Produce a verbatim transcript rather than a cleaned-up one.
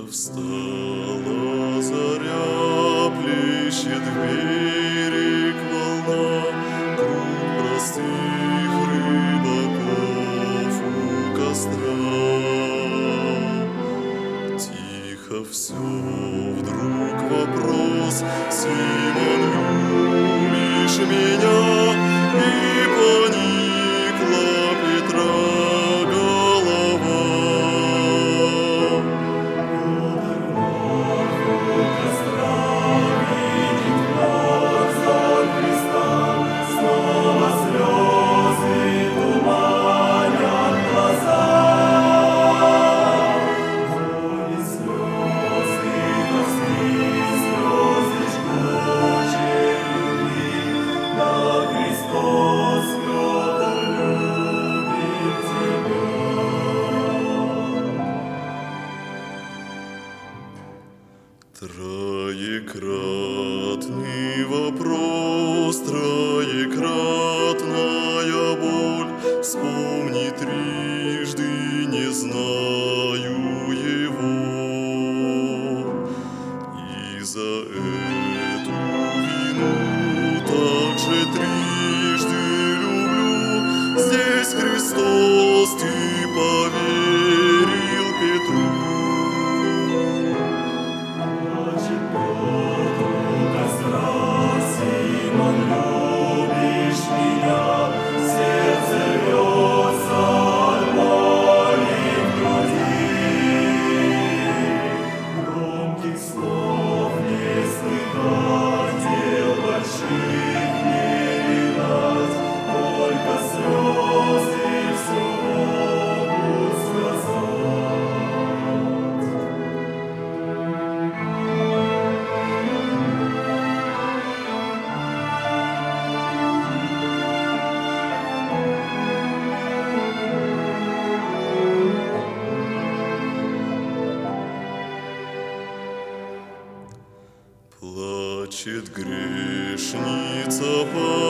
Встала заря, плещет в берег волна, круг простых рыбаков у костра. Тихо все, вдруг вопрос: Симон, любишь меня? И поникла Петра голова. Троекратный вопрос, троекратная боль. Вспомни трижды, не знаю его. И за эту вину также трижды люблю. Здесь Христос, ты поверил Петру. Плачет грешница по